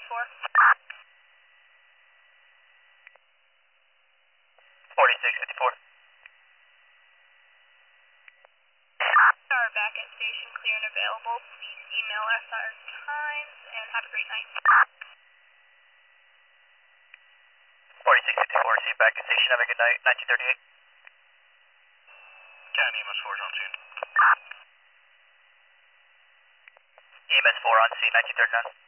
4. 4654. Are back at station, clear and available. Please email us our times and have a great night. 4654, see you back at station. Have a good night. 1938. Cat EMS 4 is on scene. EMS 4 on scene, 1939.